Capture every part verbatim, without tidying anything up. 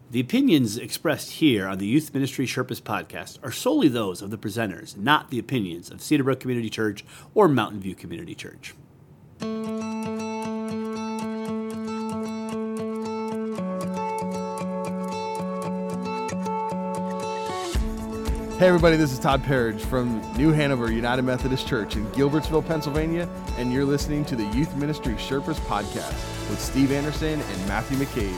The opinions expressed here on the Youth Ministry Sherpas podcast are solely those of the presenters, not the opinions of Cedarbrook Community Church or Mountain View Community Church. Hey everybody, this is Todd Parridge from New Hanover United Methodist Church in Gilbertsville, Pennsylvania, and you're listening to the Youth Ministry Sherpas podcast with Steve Anderson and Matthew McCabe.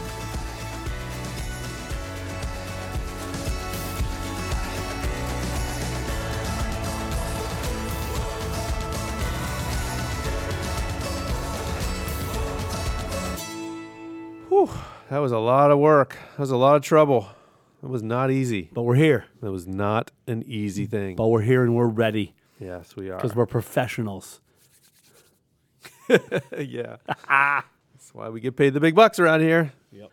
Whew, that was a lot of work. That was a lot of trouble. It was not easy. But we're here. That was not an easy thing. But we're here and we're ready. Yes, we are. Because we're professionals. Yeah. That's why we get paid the big bucks around here. Yep.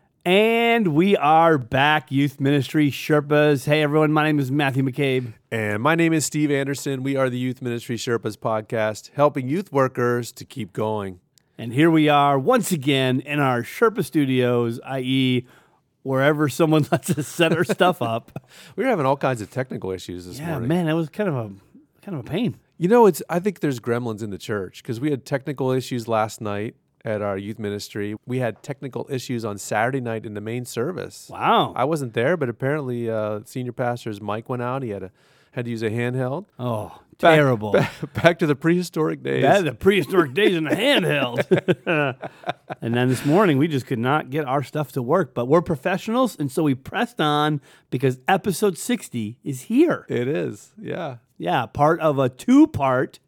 And we are back, Youth Ministry Sherpas. Hey, everyone. My name is Matthew McCabe. And my name is Steve Anderson. We are the Youth Ministry Sherpas podcast, helping youth workers to keep going. And here we are once again in our Sherpa studios, that is, wherever someone lets us set our stuff up. We were having all kinds of technical issues this Yeah, morning. man, that was kind of a kind of a pain. You know, it's. I think there's gremlins in the church because we had technical issues last night at our youth ministry. We had technical issues on Saturday night in the main service. Wow. I wasn't there, but apparently uh, senior pastor's mic went out. He had a had to use a handheld. Oh, Back- terrible. Back, back to the prehistoric days. That the prehistoric days in the handheld. And then this morning, we just could not get our stuff to work. But we're professionals, and so we pressed on because episode sixty is here. It is, yeah. Yeah, part of a two-part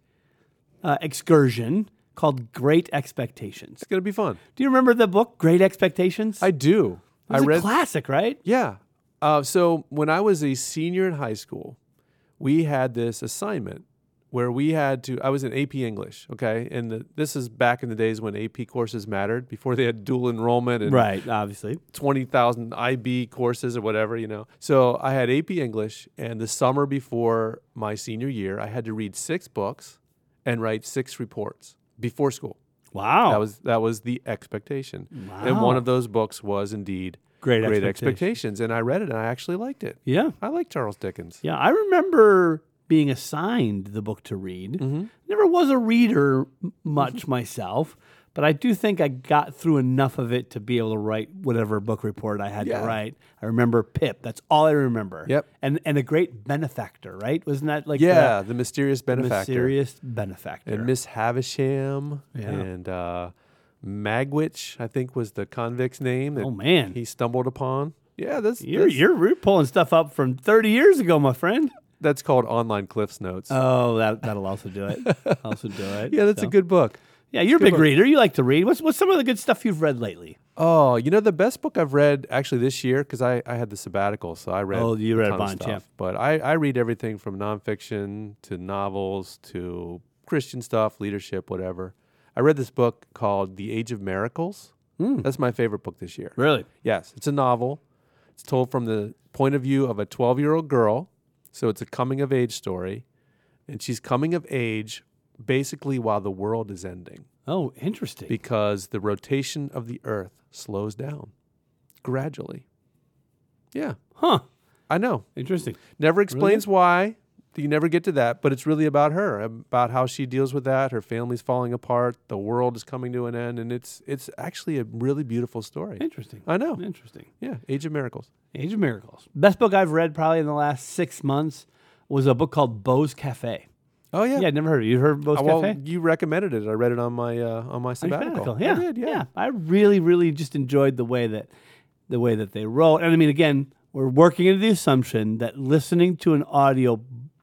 uh, excursion called Great Expectations. It's gonna be fun. Do you remember the book, Great Expectations? I do. It was I read. a classic, right? Yeah. Uh, so when I was a senior in high school, we had this assignment where we had to, I was in A P English, okay? And the, this is back in the days when A P courses mattered, before they had dual enrollment and Right, obviously. twenty thousand I B courses or whatever, you know. So I had A P English, and the summer before my senior year, I had to read six books and write six reports before school. Wow. That was that was the expectation. Wow. And one of those books was indeed Great, Great Expectations. Expectations. And I read it, and I actually liked it. Yeah. I like Charles Dickens. Yeah, I remember being assigned the book to read. Mm-hmm. Never was a reader m- much myself, but I do think I got through enough of it to be able to write whatever book report I had Yeah. to write. I remember Pip. That's all I remember. Yep. And and a great benefactor, right? Wasn't that like Yeah, the the mysterious benefactor. mysterious benefactor? And Miss Havisham Yeah. and uh, Magwitch, I think, was the convict's name that Oh, man. he stumbled upon. Yeah, that's You're, that's, you're you're pulling stuff up from thirty years ago, my friend. that's called online Cliffs Notes. Oh, that that'll also do it. Also do it. yeah, that's So- a good book. Yeah, you're a good big book. reader. You like to read. What's what's some of the good stuff you've read lately? Oh, you know, the best book I've read actually this year, because I, I had the sabbatical, so I read Oh, you read a ton of bunch, stuff. yeah. But I, I read everything from nonfiction to novels to Christian stuff, leadership, whatever. I read this book called The Age of Miracles. Mm. That's my favorite book this year. Really? Yes, it's a novel. It's told from the point of view of a twelve-year-old girl, so it's a coming-of-age story, and she's coming of age basically while the world is ending Oh, interesting. because the rotation of the earth slows down gradually. Yeah, Huh. I know. Interesting. Never explains why. You never get to that, but it's really about her, about how she deals with that. Her family's falling apart. The world is coming to an end, and it's it's actually a really beautiful story. Interesting. I know. Interesting. Yeah, Age of Miracles. Age of Miracles. Best book I've read probably in the last six months was a book called Beau's Cafe. Oh yeah. Yeah, I'd never heard of it. You heard of Beau's Uh, well, Cafe? you recommended it. I read it on my uh, on my sabbatical. Yeah. I did, yeah. I really, really just enjoyed the way that the way that they wrote. And I mean, again, we're working into the assumption that listening to an audio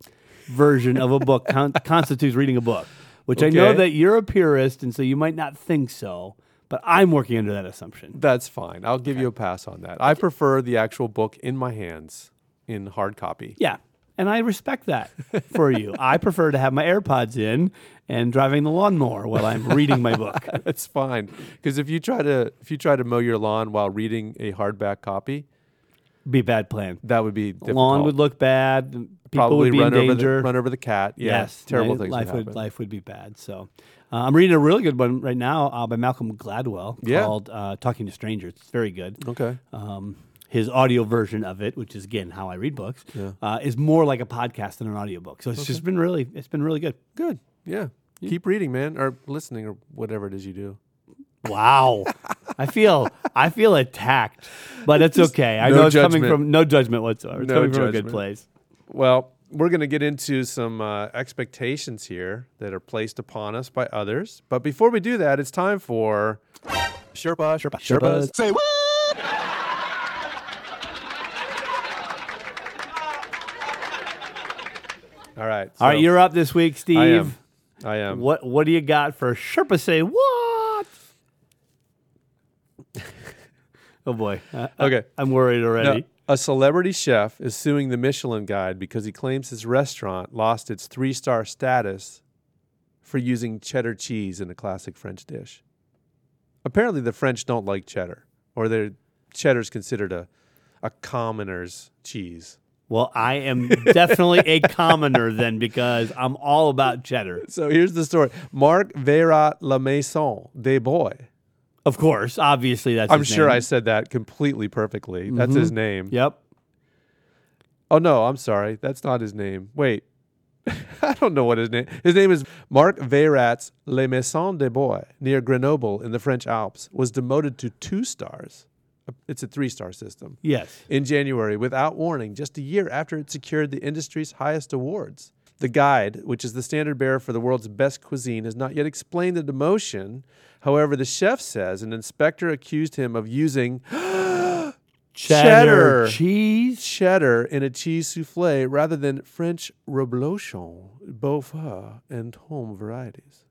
version of a book con- constitutes reading a book, which I know Okay. that you're a purist, and so you might not think so, but I'm working under that assumption. That's fine. I'll give you a pass on that. I prefer the actual book in my hands in hard copy. Yeah. And I respect that for you. I prefer to have my AirPods in and driving the lawnmower while I'm reading my book. That's fine. Because if you try to if you try to mow your lawn while reading a hardback copy, Be a bad plan. that would be difficult. Lawn would look bad. People Probably would be run in over danger. the run over the cat. Yeah, Yes, terrible life, things life would would, happen. life would be bad. So, uh, I'm reading a really good one right now uh, by Malcolm Gladwell Yeah. called uh, "Talking to Strangers." It's very good. Okay. Um, his audio version of it, which is again how I read books, Yeah. uh, is more like a podcast than an audiobook. So it's just been really, it's been really good. Good. Yeah. Keep reading, man, or listening, or whatever it is you do. Wow, I feel I feel attacked, but it's okay. I no know it's coming judgment. from no judgment whatsoever. It's No coming from a good judgment. place. Well, we're going to get into some uh, expectations here that are placed upon us by others. But before we do that, it's time for Sherpa, Sherpa, Sherpas. Say what? All right. All right, so you're up this week, Steve. I am. I am. What What do you got for Sherpa? Say what? Oh boy. I- I- Okay. I'm worried already. Now, a celebrity chef is suing the Michelin Guide because he claims his restaurant lost its three-star status for using cheddar cheese in a classic French dish. Apparently, the French don't like cheddar, or their cheddar's considered a, a commoner's cheese. Well, I am definitely a commoner then because I'm all about cheddar. So here's the story. Marc Veyrat La Maison des Bois. Of course, obviously that's I'm his sure name. I said that completely perfectly. That's his name. Yep. Oh, no, I'm sorry. That's not his name. Wait. I don't know what his name His name is Marc Veyrat's La Maison des Bois near Grenoble in the French Alps was demoted to two stars. It's a three-star system. Yes. In January, without warning, just a year after it secured the industry's highest awards. The Guide, which is the standard bearer for the world's best cuisine, has not yet explained the demotion. However, the chef says an inspector accused him of using Cheddar, Cheddar. cheese. cheddar in a cheese souffle rather than French reblochon, Beaufort, and home varieties.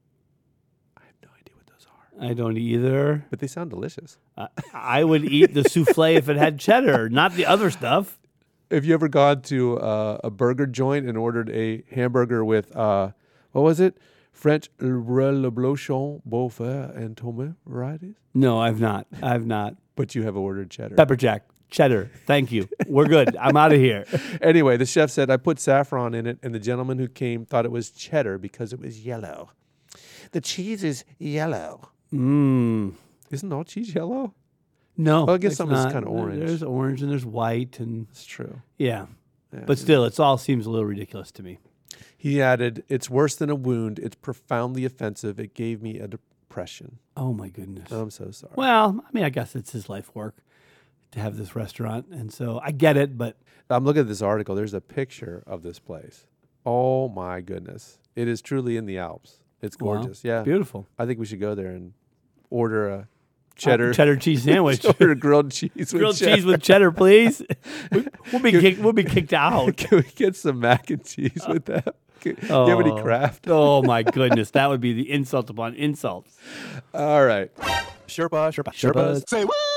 I have no idea what those are, I don't either. but they sound delicious. I, I would eat the souffle if it had cheddar, not the other stuff. Have you ever gone to uh, a burger joint and ordered a hamburger with, uh, what was it? French reblochon, Beaufort, and home varieties? No, I've not. I've not. But you have ordered cheddar. Pepper jack, cheddar. Thank you. We're good. I'm out of here. Anyway, the chef said, I put saffron in it, and the gentleman who came thought it was cheddar because it was yellow. The cheese is yellow. Mmm. Isn't all cheese yellow? No, Well, I guess it's some is not. kinda orange. There's orange and there's white and It's true. yeah. Yeah. But still, it's all seems a little ridiculous to me. He added, it's worse than a wound. It's profoundly offensive. It gave me a depression. Oh my goodness. I'm so sorry. Well, I mean, I guess it's his life work to have this restaurant, and so I get it. But I'm looking at this article. There's a picture of this place. Oh, my goodness. It is truly in the Alps. It's wow, gorgeous. Yeah. beautiful I think we should go there and order a cheddar, Uh, cheddar cheese sandwich. order grilled cheese with Grilled cheddar. cheese with cheddar, please. We- We'll be kicked. We'll be kicked out. Can we get some mac and cheese with that? Can, Do you have any Oh. craft? Oh my goodness, that would be the insult upon insults. All right. Sherpa, Sherpa, Sherpas. Say what?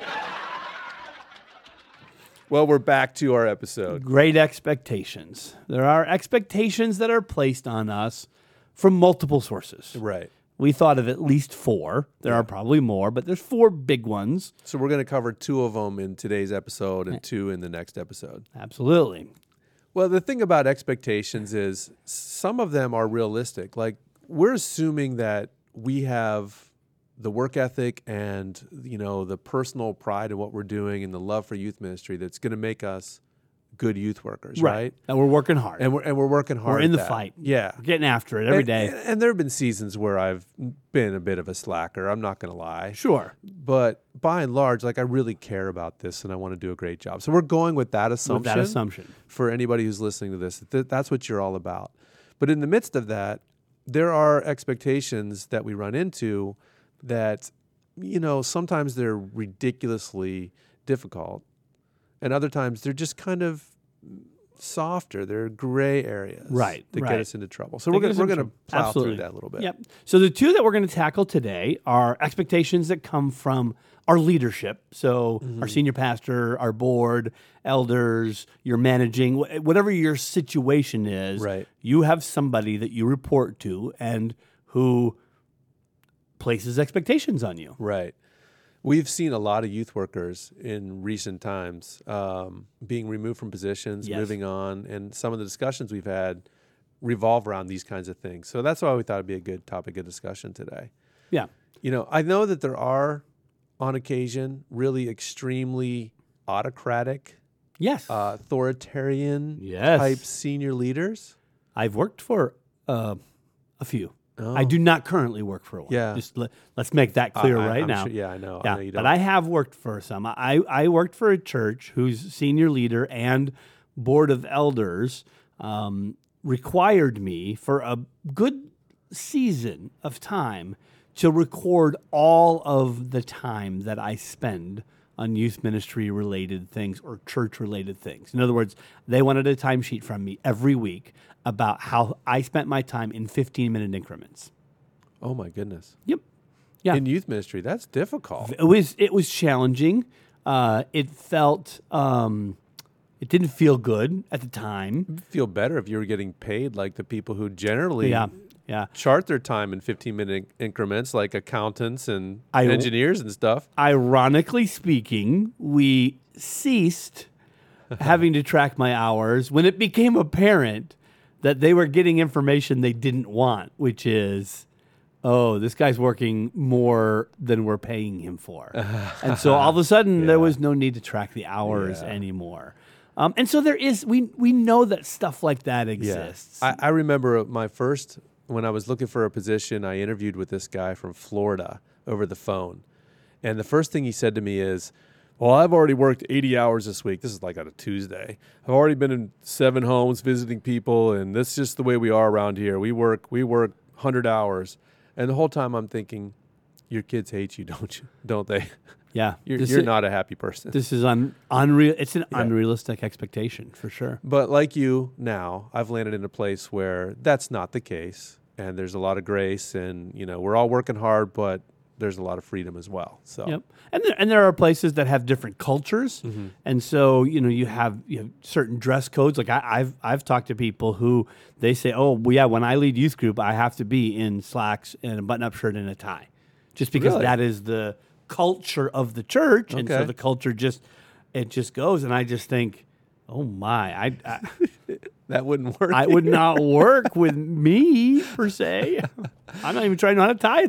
Well, we're back to our episode. Great expectations. There are expectations that are placed on us from multiple sources. Right. We thought of at least four. There are probably more, but there's four big ones. So we're going to cover two of them in today's episode and two in the next episode. Absolutely. Well, the thing about expectations is some of them are realistic. Like we're assuming that we have the work ethic and, you know, the personal pride in what we're doing and the love for youth ministry that's going to make us good youth workers, right? And we're working hard. And we're and we're working hard. We're in at the that. fight. Yeah. We're getting after it every and, day. And, and there have been seasons where I've been a bit of a slacker. I'm not going to lie. Sure. But by and large, like I really care about this and I want to do a great job. So we're going with that assumption. With that assumption. For anybody who's listening to this, th- that's what you're all about. But in the midst of that, there are expectations that we run into that, you know, sometimes they're ridiculously difficult, and other times they're just kind of softer. They're gray areas, Right, that right. get us into trouble. So They we're get gonna us we're into gonna trouble. plow Absolutely. through that a little bit. Yep. So the two that we're going to tackle today are expectations that come from our leadership. So Mm-hmm. our senior pastor, our board, elders, you're managing, wh- whatever your situation is, Right. you have somebody that you report to and who places expectations on you. Right. We've seen a lot of youth workers in recent times um, being removed from positions, Yes. moving on, and some of the discussions we've had revolve around these kinds of things. So that's why we thought it'd be a good topic of discussion today. Yeah. You know, I know that there are, on occasion, really extremely autocratic, Yes. uh, authoritarian Yes. type senior leaders? I've worked for uh, a few. Oh. I do not currently work for one. Yeah. Just let, let's make that clear I- right I'm now. sure- yeah, I know. I Yeah, know you but don't. I have worked for some. I, I worked for a church whose senior leader and board of elders um, required me for a good season of time to record all of the time that I spend on youth ministry related things or church related things. In other words, they wanted a timesheet from me every week about how I spent my time in fifteen minute increments. Oh my goodness. Yep. Yeah. In youth ministry, that's difficult. It was it was challenging. Uh, it felt um, it didn't feel good at the time. You'd feel better if you were getting paid like the people who generally Yeah, yeah. chart their time in fifteen minute increments, like accountants and I- engineers and stuff. Ironically speaking, we ceased having to track my hours when it became apparent that they were getting information they didn't want, which is, oh, this guy's working more than we're paying him for. And so all of a sudden, Yeah. there was no need to track the hours Yeah. anymore. Um, and so there is, we we know that stuff like that exists. I, I remember my first, when I was looking for a position, I interviewed with this guy from Florida over the phone. And the first thing he said to me is, well, I've already worked eighty hours this week. This is like on a Tuesday. I've already been in seven homes visiting people, and this is just the way we are around here. We work, we work one hundred hours. And the whole time I'm thinking, your kids hate you, don't you? Don't they? yeah. You're, This you're is- not a happy person. This is un, unreal. It's an Yeah. unrealistic expectation for sure. But like you now, I've landed in a place where that's not the case. And there's a lot of grace, and, you know, we're all working hard, but there's a lot of freedom as well. So Yep. And there, and there are places that have different cultures, Mm-hmm. and so you know you have you have certain dress codes. Like I, I've I've talked to people who they say, oh well, yeah, when I lead youth group, I have to be in slacks and a button-up shirt and a tie, just because Really? that is the culture of the church, and so Okay. the culture just it just goes. And I just think, oh my, I. I that wouldn't work. I would not work with me per se. I'm not even trying to know how to tie a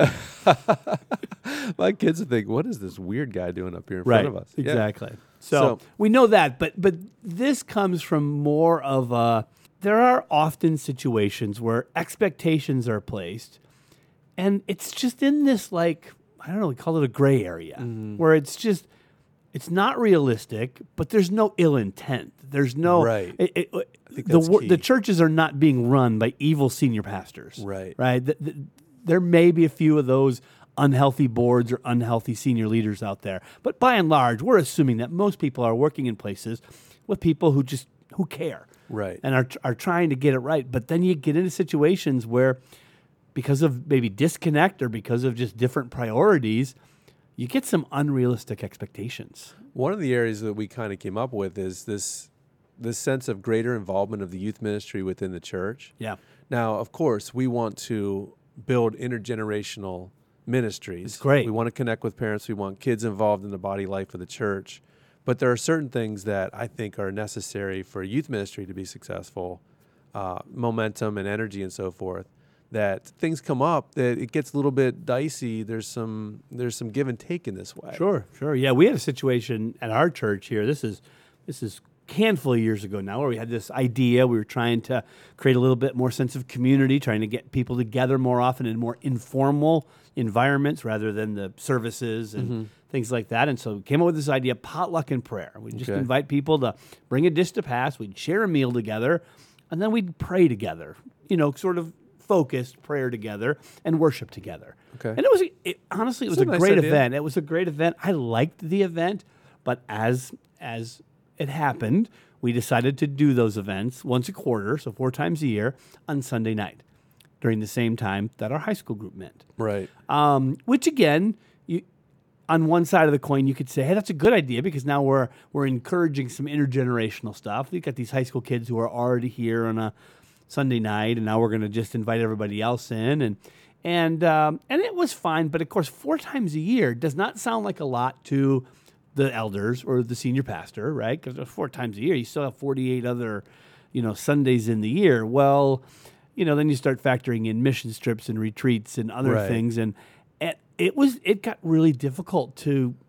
tie. My kids would think, what is this weird guy doing up here in Right. front of us? Yeah. Exactly. So, So- we know that, but but this comes from more of a. There are often situations where expectations are placed, and it's just in this like I don't know, we call it a gray area, Mm-hmm. where it's just it's not realistic, but there's no ill intent. There's no Right. It, it, think the that's wor- key. the churches are not being run by evil senior pastors. Right. Right. Th- th- there may be a few of those unhealthy boards or unhealthy senior leaders out there, but by and large, we're assuming that most people are working in places with people who just who care, Right. and are are trying to get it right. But then you get into situations where, because of maybe disconnect or because of just different priorities, you get some unrealistic expectations. One of the areas that we kind of came up with is this this sense of greater involvement of the youth ministry within the church. Yeah. Now, of course, we want to build intergenerational ministries. It's great. We want to connect with parents. We want kids involved in the body life of the church. But there are certain things that I think are necessary for youth ministry to be successful, uh, momentum and energy and so forth, that things come up that it gets a little bit dicey. There's some there's some give and take in this way. Sure, sure. Yeah, we had a situation at our church here. This is this is a handful of years ago now, where we had this idea. We were trying to create a little bit more sense of community, trying to get people together more often in more informal environments rather than the services and things like that. And so we came up with this idea, potluck and prayer. We'd just Okay. invite people to bring a dish to pass. We'd share a meal together, and then we'd pray together, you know, sort of focused prayer together and worship together. Okay. And it was, it, honestly, it was It's a a nice great idea. event. It was a great event. I liked the event, but as as it happened, we decided to do those events once a quarter, so four times a year, on Sunday night, during the same time that our high school group met. Right. Um, which again, you, on one side of the coin, you could say, hey, that's a good idea because now we're we're encouraging some intergenerational stuff. You've got these high school kids who are already here on a Sunday night, and now we're going to just invite everybody else in, and and um, and it was fine. But of course, four times a year does not sound like a lot to the elders or the senior pastor, right? Because four times a year, you still have forty-eight other, you know, Sundays in the year. Well, you know, then you start factoring in mission trips and retreats and other Right. things, and it, it was it got really difficult to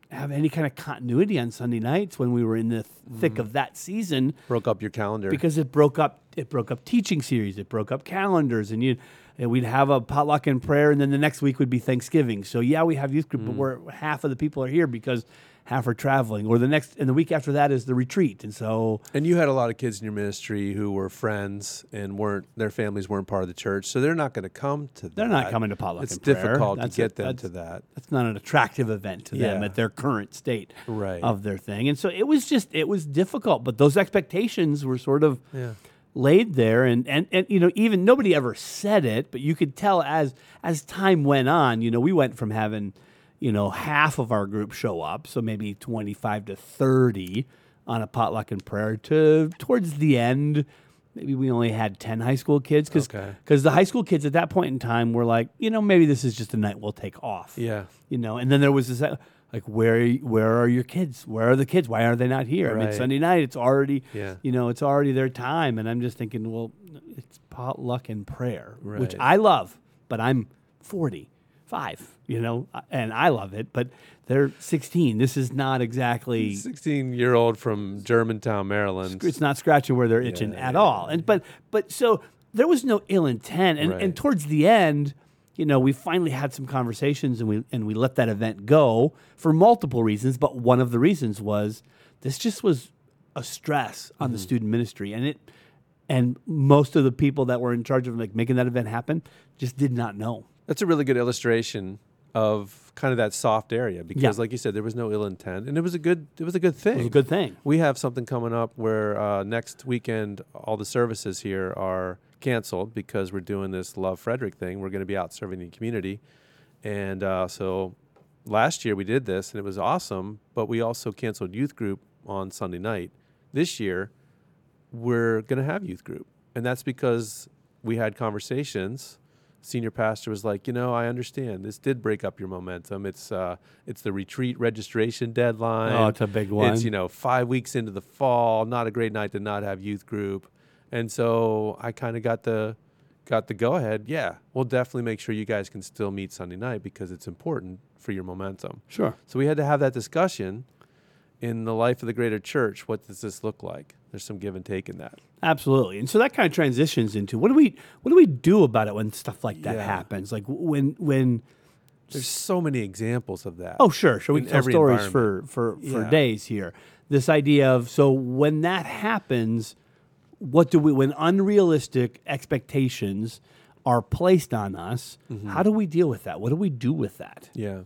have any kind of continuity on Sunday nights when we were in the th- thick of that season. Broke up your calendar. Because it broke up, it broke up teaching series, it broke up calendars, and you, and we'd have a potluck and prayer, and then the next week would be Thanksgiving. So yeah, we have youth group, Mm. but we're half of the people are here because half are traveling, or the next, and the week after that is the retreat, and so And you had a lot of kids in your ministry who were friends and weren't their families weren't part of the church, so they're not going to come to. they're that. not coming to potluck It's and prayer. difficult That's to get a- them that's- to that. That's not an attractive event to them Yeah. at their current state Right. of their thing, and so it was just it was difficult. But those expectations were sort of Yeah. laid there, and, and and you know, even nobody ever said it, but you could tell as as time went on. You know, we went from having, you know, half of our group show up, so maybe twenty-five to thirty on a potluck and prayer, to towards the end, maybe we only had ten high school kids, because Okay. the high school kids at that point in time were like, you know, maybe this is just a night we'll take off. Yeah. You know, and then there was this, uh, like, where where are your kids? Where are the kids? Why are they not here? I mean, Right. Sunday night, it's already, Yeah. you know, it's already their time. And I'm just thinking, well, it's potluck and prayer, which Right. I love, but I'm forty-five, you know, and I love it, but they're sixteen. This is not exactly, sixteen-year-old from Germantown, Maryland. it's not scratching where they're itching Yeah, at yeah, all. And but but so there was no ill intent, and, Right. and towards the end, you know, we finally had some conversations, and we and we let that event go for multiple reasons. But one of the reasons was this just was a stress on Mm-hmm. the student ministry, and it and most of the people that were in charge of like making that event happen just did not know. That's a really good illustration of kind of that soft area because, Yeah. like you said, there was no ill intent, and it was a good it was a good thing. It was a good thing. We have something coming up where uh, next weekend all the services here are canceled because we're doing this Love Frederick thing. We're going to be out serving the community, and uh, so last year we did this and it was awesome. But we also canceled youth group on Sunday night. This year we're going to have youth group, and that's because we had conversations. Senior pastor was like, you know, I understand this did break up your momentum. It's uh, it's the retreat registration deadline. Oh, it's a big one. It's, you know, five weeks into the fall. Not a great night to not have youth group. And so I kind of got the got the go ahead. Yeah, we'll definitely make sure you guys can still meet Sunday night because it's important for your momentum. Sure. So we had to have that discussion in the life of the greater church. What does this look like? There's some give and take in that. Absolutely. And so that kind of transitions into what do we what do we do about it when stuff like that Yeah. happens? Like when when There's so many examples of that. oh sure, sure we in can tell every stories for environment. for for Yeah. days here. This idea of so when that happens, what do we when unrealistic expectations are placed on us, Mm-hmm. how do we deal with that? What do we do with that? Yeah.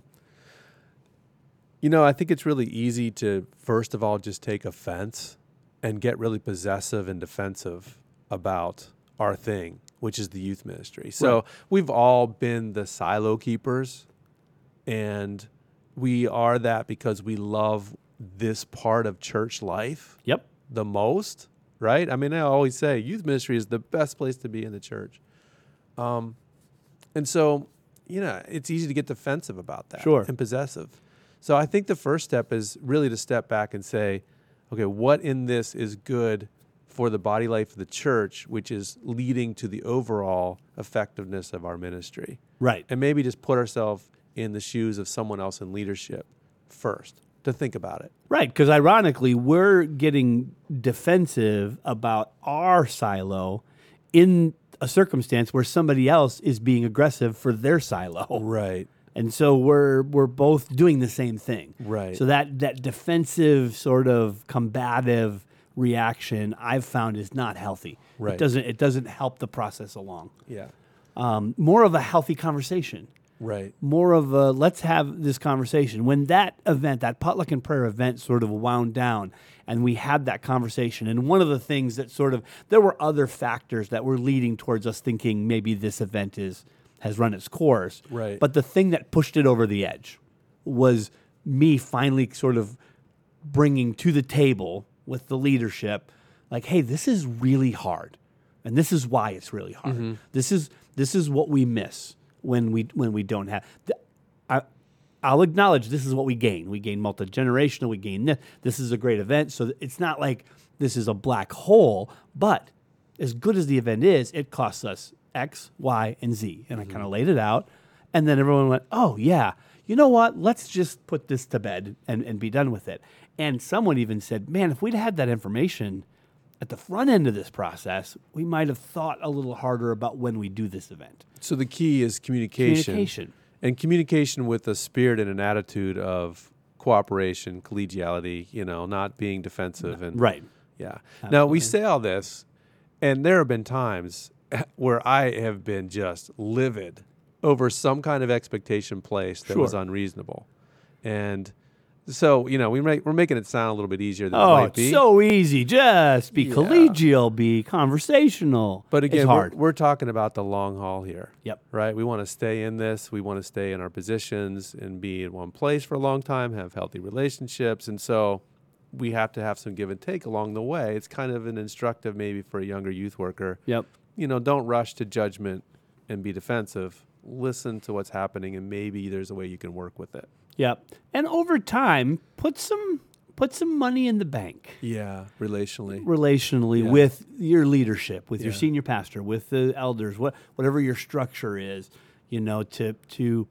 You know, I think it's really easy to, first of all, just take offense and get really possessive and defensive about our thing, which is the youth ministry. So Right. we've all been the silo keepers, and we are that because we love this part of church life Yep. the most, right? I mean, I always say youth ministry is the best place to be in the church. Um, and so, you know, it's easy to get defensive about that Sure. and possessive. So I think the first step is really to step back and say, okay, what in this is good for the body life of the church, which is leading to the overall effectiveness of our ministry? Right. And maybe just put ourselves in the shoes of someone else in leadership first to think about it. Right, because ironically, we're getting defensive about our silo in a circumstance where somebody else is being aggressive for their silo. Right. And so we're we're both doing the same thing. Right. So that that defensive sort of combative reaction I've found is not healthy. Right. It doesn't it doesn't help the process along. Yeah. Um, more of a healthy conversation. Right. More of a let's have this conversation. When that event, that potluck and prayer event sort of wound down and we had that conversation, and one of the things that sort of, there were other factors that were leading towards us thinking maybe this event is has run its course. Right. But the thing that pushed it over the edge was me finally sort of bringing to the table with the leadership, like, hey, this is really hard. And this is why it's really hard. Mm-hmm. This is this is what we miss when we when we don't have. th- I, I'll acknowledge this is what we gain. We gain multi-generational. We gain this. This is a great event. So it's not like this is a black hole. But as good as the event is, it costs us X, Y, and Z. And I kind of laid it out. And then everyone went, oh, yeah, you know what, let's just put this to bed and, and be done with it. And someone even said, man, if we'd had that information at the front end of this process, we might have thought a little harder about when we do this event. So the key is communication. Communication. And communication with a spirit and an attitude of cooperation, collegiality, you know, not being defensive. And Right. Yeah. Now, we say all this, and there have been times where I have been just livid over some kind of expectation placed that Sure. was unreasonable. And so, you know, we make, we're making it sound a little bit easier than it Oh, might it's be. so easy. Just be Yeah. collegial, be conversational. But again, it's we're, hard. we're talking about the long haul here. Yep. Right? We want to stay in this. We want to stay in our positions and be in one place for a long time, have healthy relationships. And so we have to have some give and take along the way. It's kind of an instructive maybe for a younger youth worker. Yep. You know, don't rush to judgment and be defensive. Listen to what's happening, and maybe there's a way you can work with it. Yep. And over time, put some put some money in the bank. Yeah, relationally. Relationally Yeah. with your leadership, with your Yeah. senior pastor, with the elders, what whatever your structure is, you know, to to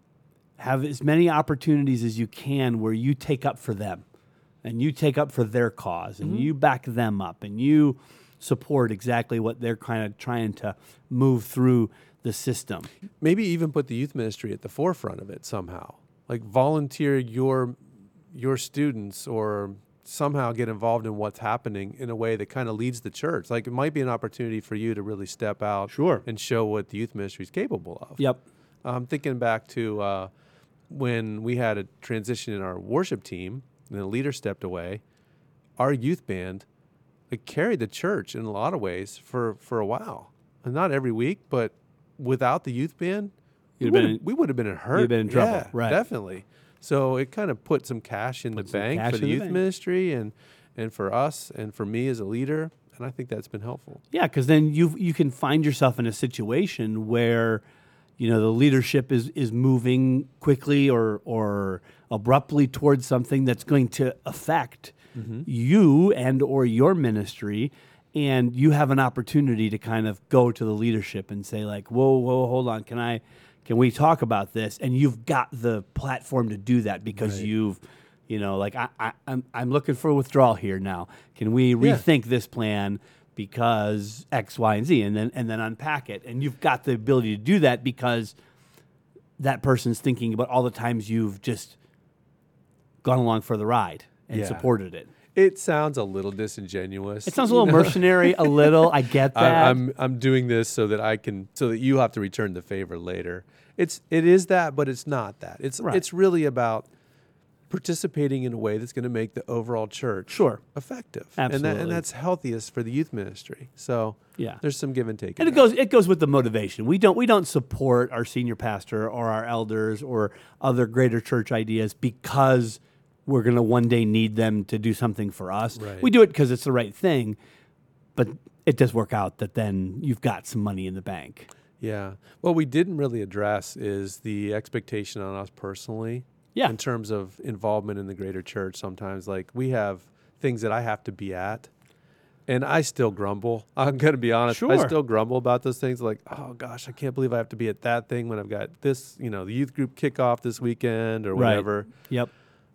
have as many opportunities as you can where you take up for them and you take up for their cause and Mm-hmm. you back them up and you support exactly what they're kind of trying to move through the system. Maybe even put the youth ministry at the forefront of it somehow. Like volunteer your your students or somehow get involved in what's happening in a way that kind of leads the church. Like it might be an opportunity for you to really step out Sure. and show what the youth ministry is capable of. Yep. I'm thinking back to uh, when we had a transition in our worship team and the leader stepped away. Our youth band like, carried the church in a lot of ways for, for a while. And not every week, but without the youth band, we You'd would, been have, in- we would have been in hurt. you'd been in trouble, Yeah, right. Definitely. So it kind of put some cash in Put the some bank cash for in the the youth bank. ministry and, and for us and for me as a leader. And I think that's been helpful. Yeah, because then you you can find yourself in a situation where, you know, the leadership is is moving quickly or or abruptly towards something that's going to affect you and or your ministry, and you have an opportunity to kind of go to the leadership and say like, whoa, whoa, hold on, can I, can we talk about this? And you've got the platform to do that because Right. you've. You know, like I, I, I'm, I'm looking for withdrawal here now. Can we Yeah. rethink this plan because X, Y, and Z, and then and then unpack it? And you've got the ability to do that because that person's thinking about all the times you've just gone along for the ride and Yeah. supported it. It sounds a little disingenuous. It sounds a you little know? mercenary, a little. I get that. I, I'm I'm doing this so that I can so that you have to return the favor later. It's it is that, but it's not that. It's Right. it's really about participating in a way that's going to make the overall church Sure. effective. And that, Absolutely. and that's healthiest for the youth ministry. So Yeah. there's some give and take. in And it that. goes it goes with the motivation. We don't we don't support our senior pastor or our elders or other greater church ideas because we're going to one day need them to do something for us. Right. We do it because it's the right thing, but it does work out that then you've got some money in the bank. Yeah. What we didn't really address is the expectation on us personally. Yeah. In terms of involvement in the greater church, sometimes like we have things that I have to be at, and I still grumble. I'm going to be honest. I Sure. still grumble about those things. Like, oh gosh, I can't believe I have to be at that thing when I've got this, you know, the youth group kickoff this weekend or Right. whatever. Yep.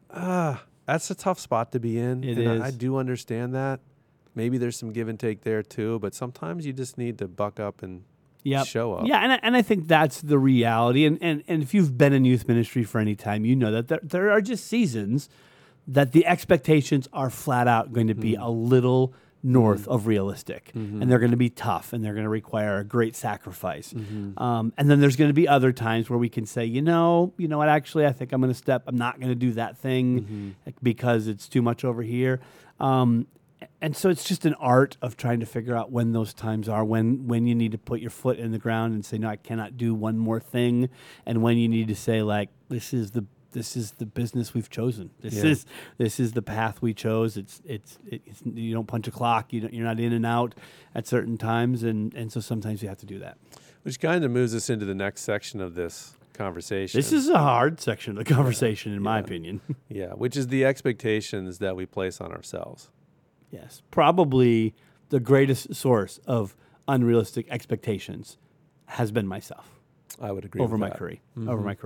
Ah, that's a tough spot to be in. It and I- is. I do understand that. Maybe there's some give and take there too, but sometimes you just need to buck up and Yep. show up. Yeah, and I, and I think that's the reality. And, and and if you've been in youth ministry for any time, you know that there, there are just seasons that the expectations are flat out going to be a little north of realistic, and they're going to be tough, and they're going to require a great sacrifice. Um, and then there's going to be other times where we can say, you know, you know what? Actually, I think I'm going to step. I'm not going to do that thing because it's too much over here. Um, And so it's just an art of trying to figure out when those times are, when when you need to put your foot in the ground and say, no, I cannot do one more thing, and when you need to say, like, this is the this is the business we've chosen. This Yeah. is this is the path we chose. It's it's, it's you don't punch a clock. You don't, you're not in and out at certain times, and and so sometimes you have to do that. Which kind of moves us into the next section of this conversation. This is a hard section of the conversation, in my Yeah. opinion. Yeah, which is the expectations that we place on ourselves. Yes, probably the greatest source of unrealistic expectations has been myself I would agree over with my that. career. Mhm. Over my career,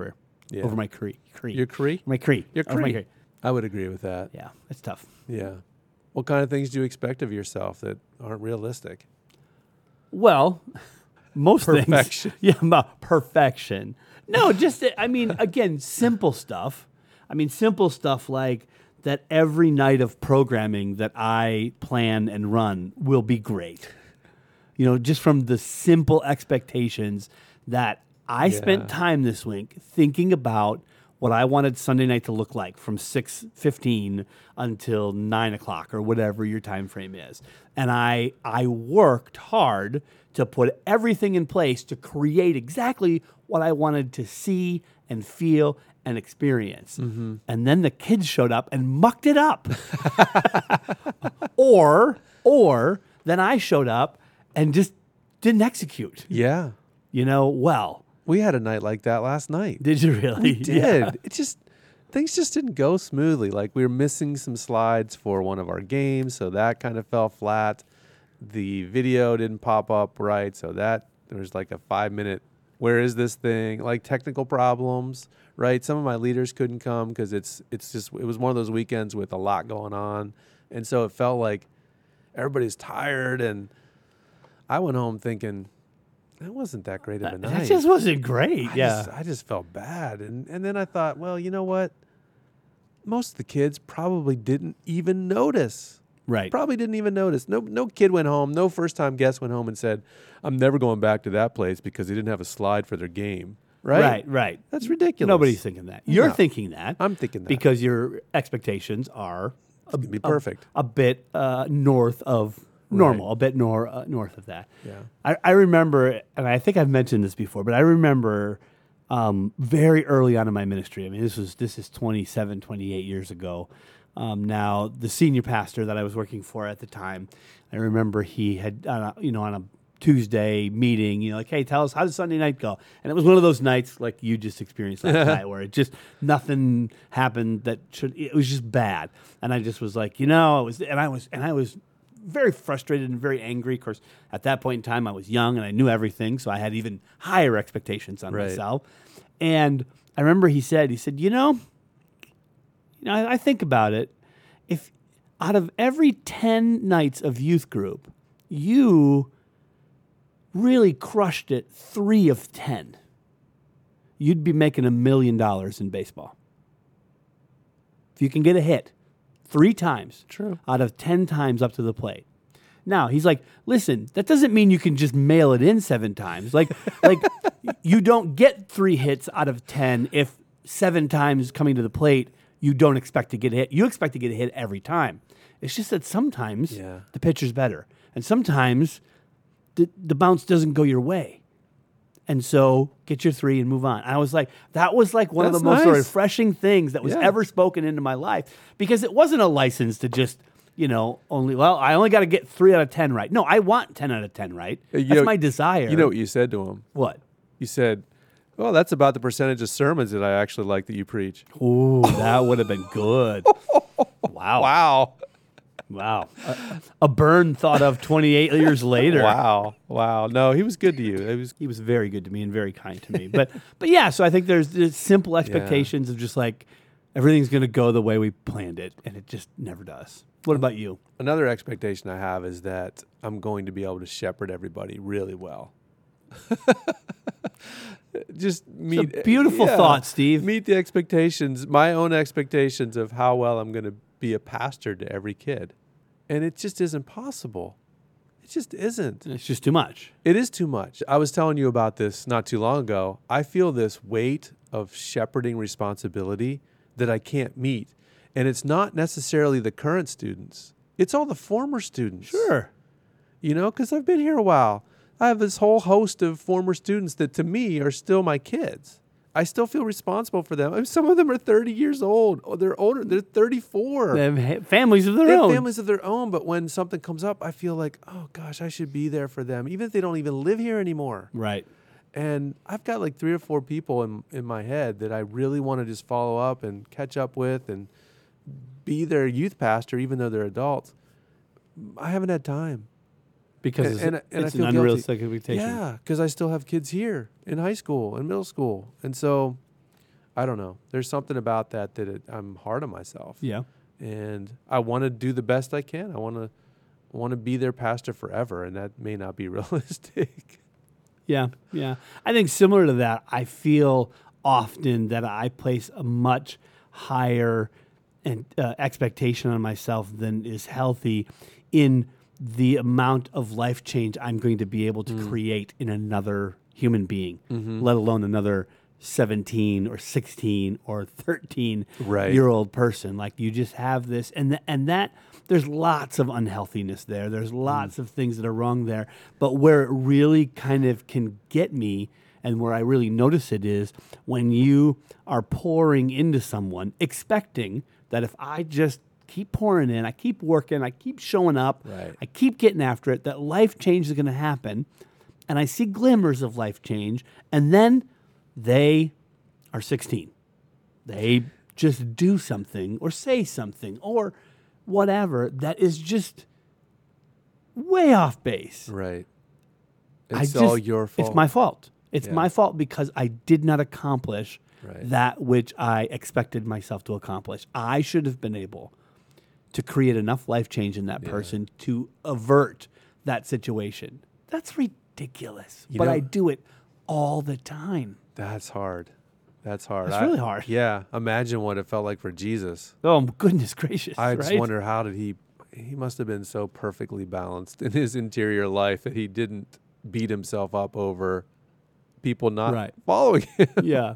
Yeah. over my Cree. Cree. Your Cree? my Cree. Your Over my Cree. I would agree with that. Yeah, it's tough. Yeah. What kind of things do you expect of yourself that aren't realistic? Well, most Perfection. things. Yeah, mo- perfection. No, just, I mean, again, simple stuff. I mean, simple stuff like that every night of programming that I plan and run will be great. You know, just from the simple expectations that I Yeah. spent time this week thinking about what I wanted Sunday night to look like from six fifteen until nine o'clock or whatever your time frame is. And I I worked hard to put everything in place to create exactly what I wanted to see and feel and experience. Mm-hmm. And then the kids showed up and mucked it up. or or then I showed up and just didn't execute. Yeah. You know, well, We had a night like that last night. did you really? We did. It just things just didn't go smoothly. Like we were missing some slides for one of our games, so that kind of fell flat. The video didn't pop up right, so that there was like a five minute where is this thing? Like technical problems, right? Some of my leaders couldn't come because it's it's just it was one of those weekends with a lot going on. And so it felt like everybody's tired, and I went home thinking that wasn't that great of a That, night. that just wasn't great. I yeah. just, I just felt bad. And, and then I thought, well, you know what? Most of the kids probably didn't even notice. right. Probably didn't even notice. No no kid went home. No first-time guest went home and said, I'm never going back to that place because they didn't have a slide for their game. Right? Right. Right. That's ridiculous. Nobody's thinking that. You're No. thinking that. I'm thinking that. because your expectations are It's going to be perfect. a bit uh, north of normal, a bit nor uh, north of that. Yeah. I, I remember, and I think I've mentioned this before, but I remember um, very early on in my ministry. I mean, this was this is twenty-seven, twenty-eight years ago. Um, now, the senior pastor that I was working for at the time, I remember he had, uh, you know, on a Tuesday meeting, you know, like, hey, tell us, how did Sunday night go? And it was one of those nights like you just experienced last night where it just, nothing happened that should, it was just bad. And I just was like, you know, it was, and I was, and I was very frustrated and very angry. Of course, at that point in time, I was young and I knew everything. So I had even higher expectations on Right. myself. And I remember he said, he said, you know, you know, I, I think about it. If out of every ten nights of youth group, you really crushed it three of ten, you'd be making a million dollars in baseball. If you can get a hit three times True. out of ten times up to the plate. Now, he's like, listen, that doesn't mean you can just mail it in seven times. Like, like you don't get three hits out of ten if seven times coming to the plate, you don't expect to get a hit. You expect to get a hit every time. It's just that sometimes Yeah. the pitcher's better. And sometimes the, the bounce doesn't go your way. And so get your three and move on. I was like, that was like one of That's the most nice. refreshing things that was Yeah. ever spoken into my life, because it wasn't a license to just, you know, only, well, I only got to get three out of ten right. No, I want ten out of ten right. Uh, you That's know- my desire. You know what you said to him? what? You said, well, that's about the percentage of sermons that I actually like that you preach. Ooh, that would have been good. Wow. Wow. Wow. A, a burn thought of twenty-eight years later. Wow. Wow. No, he was good to you. He was He was very good to me and very kind to me. But but yeah, so I think there's, there's simple expectations of just like everything's going to go the way we planned it, and it just never does. What about you? Another expectation I have is that I'm going to be able to shepherd everybody really well. Just meet a beautiful thought, Steve. Meet the expectations, my own expectations of how well I'm going to be a pastor to every kid. And it just isn't possible. It just isn't. It's just too much. It is too much. I was telling you about this not too long ago. I feel this weight of shepherding responsibility that I can't meet. And it's not necessarily the current students. It's all the former students. Sure. You know, because I've been here a while. I have this whole host of former students that to me are still my kids. I still feel responsible for them. I mean, some of them are thirty years old. Or they're older. They're thirty-four. They have ha- families of their They have own. families of their own, but when something comes up, I feel like, oh gosh, I should be there for them, even if they don't even live here anymore. Right. And I've got like three or four people in, in my head that I really want to just follow up and catch up with and be their youth pastor, even though they're adults. I haven't had time. Because And- it's, and I- and I it's feel an guilty. unrealistic expectation. Yeah, because I still have kids here in high school and middle school. And so I don't know. There's something about that that it, I'm hard on myself. Yeah. And I want to do the best I can. I want to want to be their pastor forever, and that may not be realistic. Yeah, yeah. I think similar to that, I feel often that I place a much higher and uh, expectation on myself than is healthy in the amount of life change I'm going to be able to Mm. create in another human being, Mhm. let alone another seventeen or sixteen or thirteen Right. year old person. Like, you just have this, and th- and that there's lots of unhealthiness there. There's lots Mm. of things that are wrong there. But where it really kind of can get me, and where I really notice it, is when you are pouring into someone, expecting that if I just keep pouring in, I keep working, I keep showing up, Right. I keep getting after it, that life change is going to happen. And I see glimmers of life change, and then they are sixteen. They just do something or say something or whatever that is just way off base. Right. I It's just- all your fault. It's my fault. It's Yeah. my fault because I did not accomplish Right. that which I expected myself to accomplish. I should have been able to create enough life change in that Yeah. person to avert that situation. That's ridiculous. You but know- I do it all the time. That's hard. That's hard. That's I- really hard. Yeah. Imagine what it felt like for Jesus. Oh, goodness gracious. I right? just wonder, how did he, he must have been so perfectly balanced in his interior life that he didn't beat himself up over people not Right. following him. Yeah.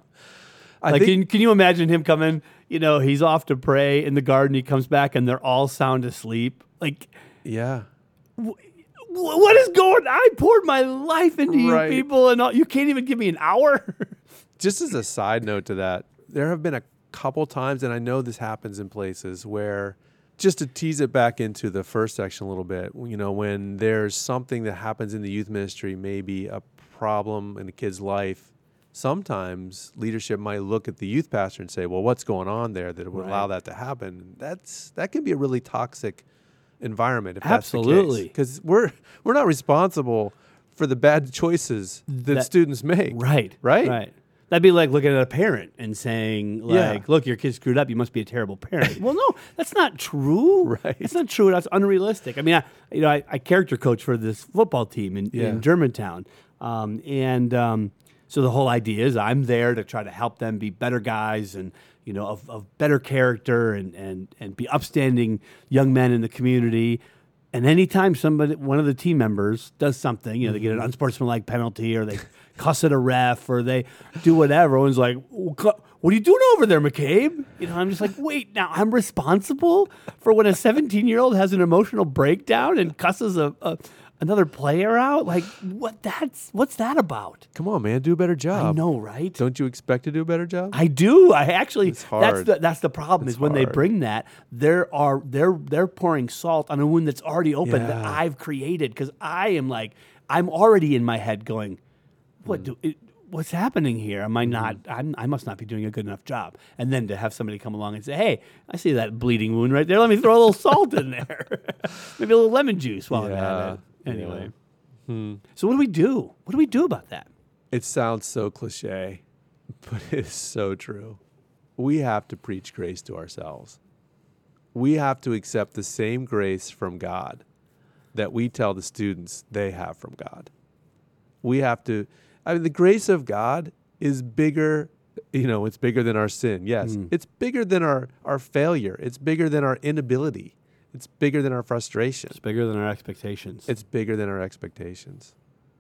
I like, think, can, can you imagine him coming? You know, he's off to pray in the garden. He comes back and they're all sound asleep. Like, yeah. wh- what is going on? I poured my life into you Right. people, and all, you can't even give me an hour? Just as a side note to that, there have been a couple times, and I know this happens in places where, just to tease it back into the first section a little bit, you know, when there's something that happens in the youth ministry, maybe a problem in a kid's life, sometimes leadership might look at the youth pastor and say, well, what's going on there that would allow Right. that to happen? That's that can be a really toxic environment if Absolutely. because we're we're not responsible for the bad choices that, That- students make. Right. Right? Right. That'd be like looking at a parent and saying, like, Yeah. look, your kid screwed up. You must be a terrible parent. Well, no, that's not true. Right. It's not true. That's unrealistic. I mean, I, you know, I, I character coach for this football team in, Yeah. in Germantown. Um, and um, so the whole idea is I'm there to try to help them be better guys and, you know, of, of better character and, and, and be upstanding young men in the community. And anytime somebody, one of the team members does something, you know, they get an unsportsmanlike penalty or they cuss at a ref or they do whatever, everyone's like, what are you doing over there, McCabe? You know, I'm just like, wait, now I'm responsible for when a seventeen-year-old has an emotional breakdown and cusses a, a another player out? Like, what? That's what's that about? Come on, man, do a better job. I know, right? Don't you expect to do a better job? I do. I actually. It's That's hard. the that's the problem. It's is when they hard. bring that, there are they're they're pouring salt on a wound that's already open that Yeah. I've created because I am like I'm already in my head going, what Mm. do it, what's happening here? Am I not? I'm, I must not be doing a good enough job. And then to have somebody come along and say, hey, I see that bleeding wound right there. Let me throw a little salt in there, maybe a little lemon juice while I'm Yeah. at it. Anyway, Hmm. so what do we do? What do we do about that? It sounds so cliche, but it is so true. We have to preach grace to ourselves. We have to accept the same grace from God that we tell the students they have from God. We have to, I mean, the grace of God is bigger, you know, it's bigger than our sin. Yes. Mm. It's bigger than our, our failure. It's bigger than our inability. It's bigger than our frustration. It's bigger than our expectations. It's bigger than our expectations.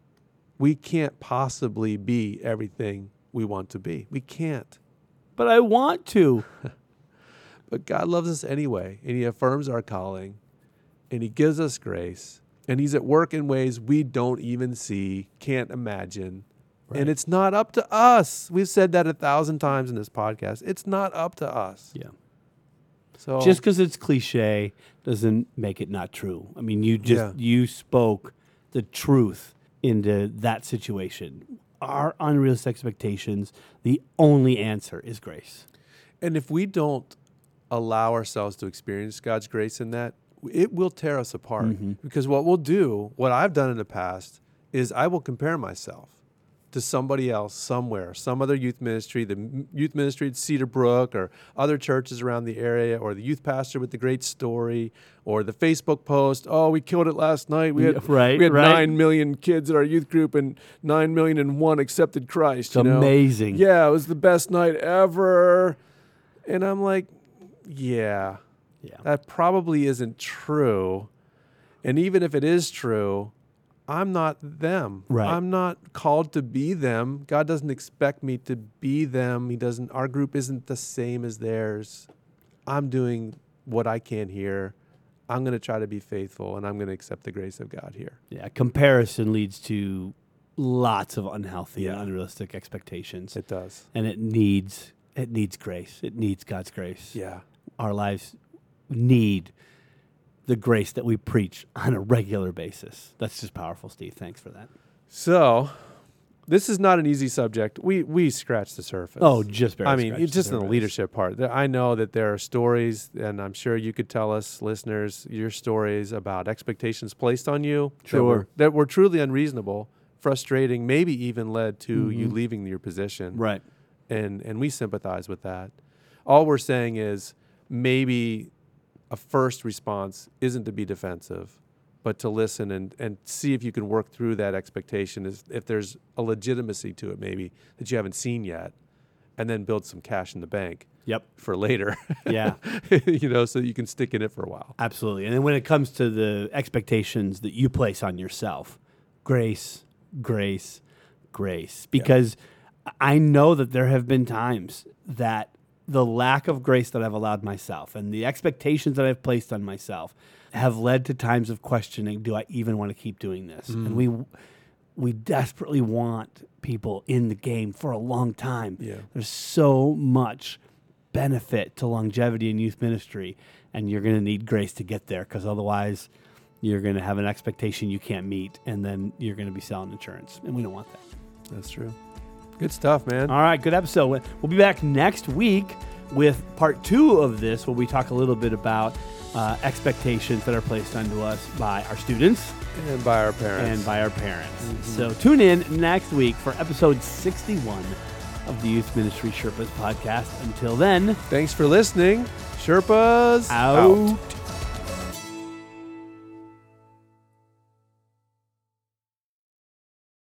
We can't possibly be everything we want to be. We can't. but I want to. But God loves us anyway, and He affirms our calling, and He gives us grace, and He's at work in ways we don't even see, can't imagine. Right. And it's not up to us. We've said that a thousand times in this podcast. It's not up to us. Yeah. So Just because it's cliche doesn't make it not true. I mean, you just Yeah. you spoke the truth into that situation. Our unrealistic expectations, the only answer is grace. And if we don't allow ourselves to experience God's grace in that, it will tear us apart. Mhm. Because what we'll do, what I've done in the past, is I will compare myself. to somebody else somewhere, some other youth ministry, the m- youth ministry at Cedar Brook or other churches around the area, or the youth pastor with the great story, or the Facebook post, oh, we killed it last night. We had, Yeah, right, we had right. nine million kids in our youth group and nine million and one accepted Christ. It's you know? amazing. Yeah, it was the best night ever. And I'm like, yeah, Yeah. that probably isn't true. And even if it is true, I'm not them. Right. I'm not called to be them. God doesn't expect me to be them. He doesn't. Our group isn't the same as theirs. I'm doing what I can here. I'm going to try to be faithful, and I'm going to accept the grace of God here. Yeah. Comparison leads to lots of unhealthy and Yeah. unrealistic expectations. It does. And it needs it needs grace. It needs God's grace. Yeah. Our lives need the grace that we preach on a regular basis. That's just powerful, Steve. Thanks for that. So, this is not an easy subject. We we scratched the surface. Oh, just barely I mean, scratched it's just the in the surface. leadership part. There- I know that there are stories, and I'm sure you could tell us, listeners, your stories about expectations placed on you that Sure. were, that were truly unreasonable, frustrating, maybe even led to you Mhm. leaving your position. Right. And and we sympathize with that. All we're saying is maybe a first response isn't to be defensive, but to listen and, and see if you can work through that expectation, is if there's a legitimacy to it maybe that you haven't seen yet, and then build some cash in the bank Yep. for later. Yeah. you know, so you can stick in it for a while. Absolutely. And then when it comes to the expectations that you place on yourself, grace, grace, grace. Because I know that there have been times that the lack of grace that I've allowed myself and the expectations that I've placed on myself have led to times of questioning, do I even want to keep doing this? And we we desperately want people in the game for a long time. Yeah. There's so much benefit to longevity in youth ministry, and you're going to need grace to get there, because otherwise you're going to have an expectation you can't meet, and then you're going to be selling insurance, and we don't want that. That's true. Good stuff, man. All right, good episode. We'll be back next week with part two of this, where we talk a little bit about uh, expectations that are placed onto us by our students And by our parents. and by our parents. So tune in next week for episode sixty-one of the Youth Ministry Sherpas podcast. Until then, Thanks for listening. Sherpas out.